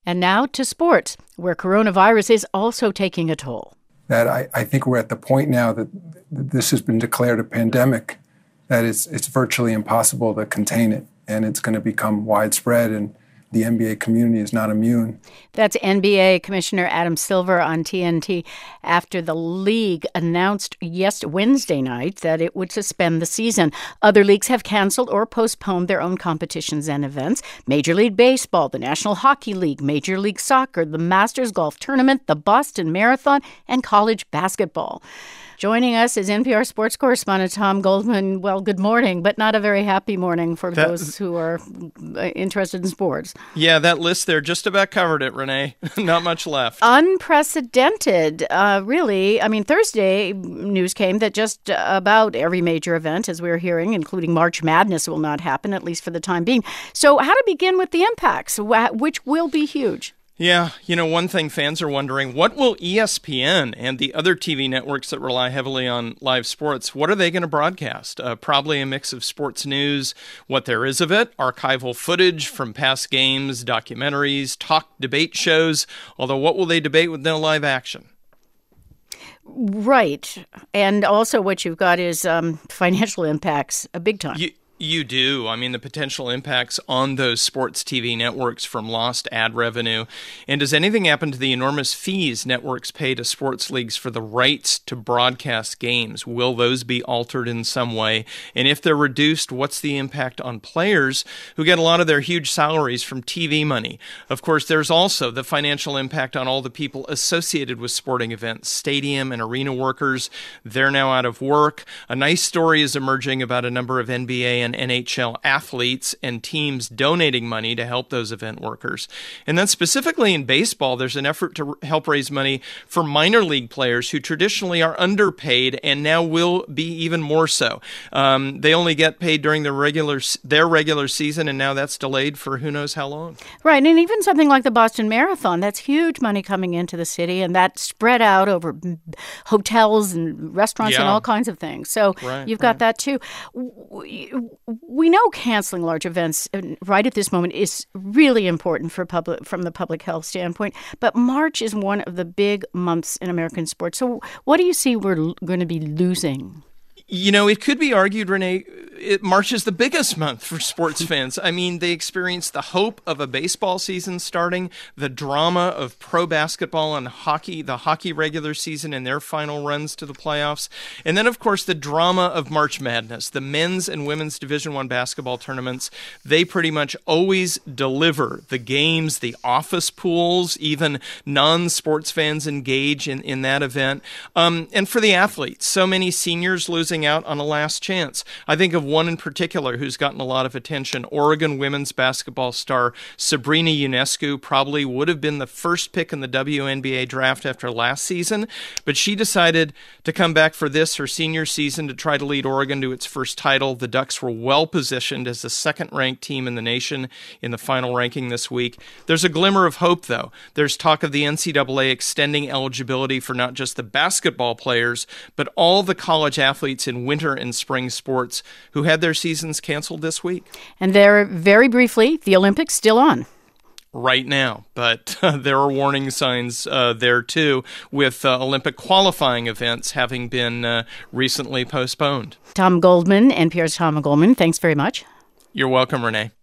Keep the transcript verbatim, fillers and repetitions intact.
And now to sports, where coronavirus is also taking a toll. That I, I think we're at the point now that this has been declared a pandemic, that it's, it's virtually impossible to contain it, and it's going to become widespread, and the N B A community is not immune. That's N B A Commissioner Adam Silver on T N T after the league announced yes Wednesday night that it would suspend the season. Other leagues have canceled or postponed their own competitions and events. Major League Baseball, the National Hockey League, Major League Soccer, the Masters Golf Tournament, the Boston Marathon, and college basketball. Joining us is N P R sports correspondent Tom Goldman. Well, good morning, but not a very happy morning for that, those who are interested in sports. Yeah, that list there just about covered it, Renee. Not much left. Unprecedented, uh, really. I mean, Thursday news came that just about every major event, as we're hearing, including March Madness, will not happen, at least for the time being. So how to begin with the impacts, which will be huge? Yeah, you know, one thing fans are wondering, what will E S P N and the other T V networks that rely heavily on live sports, what are they going to broadcast? Uh, probably a mix of sports news, what there is of it, archival footage from past games, documentaries, talk debate shows, although what will they debate with no live action? Right. And also what you've got is um, financial impacts, a big time. You- You do. I mean, the potential impacts on those sports T V networks from lost ad revenue. And does anything happen to the enormous fees networks pay to sports leagues for the rights to broadcast games? Will those be altered in some way? And if they're reduced, what's the impact on players who get a lot of their huge salaries from T V money? Of course, there's also the financial impact on all the people associated with sporting events, stadium and arena workers. They're now out of work. A nice story is emerging about a number of N B A and N H L athletes and teams donating money to help those event workers. And then specifically in baseball, there's an effort to help raise money for minor league players who traditionally are underpaid and now will be even more so. Um, they only get paid during the regular their regular season, and now that's delayed for who knows how long. Right, and even something like the Boston Marathon, that's huge money coming into the city, and that's spread out over hotels and restaurants yeah. and all kinds of things. So right, you've got right. that too. We know canceling large events right at this moment is really important for public from the public health standpoint, but March is one of the big months in American sports. So what do you see we're going to be losing? You know, it could be argued, Renee, it, March is the biggest month for sports fans. I mean, they experience the hope of a baseball season starting, the drama of pro basketball and hockey, the hockey regular season and their final runs to the playoffs, and then, of course, the drama of March Madness, the men's and women's Division I basketball tournaments. They pretty much always deliver the games, the office pools, even non-sports fans engage in, in that event. Um, and for the athletes, so many seniors losing out on a last chance. I think of one in particular who's gotten a lot of attention. Oregon women's basketball star Sabrina Ionescu probably would have been the first pick in the W N B A draft after last season, but she decided to come back for this, her senior season, to try to lead Oregon to its first title. The Ducks were well positioned as the second-ranked team in the nation in the final ranking this week. There's a glimmer of hope, though. There's talk of the N C double A extending eligibility for not just the basketball players, but all the college athletes in winter and spring sports who had their seasons canceled this week. And there, very briefly, the Olympics still on. Right now, but uh, there are warning signs uh, there too, with uh, Olympic qualifying events having been uh, recently postponed. Tom Goldman, N P R's Tom Goldman, thanks very much. You're welcome, Renee.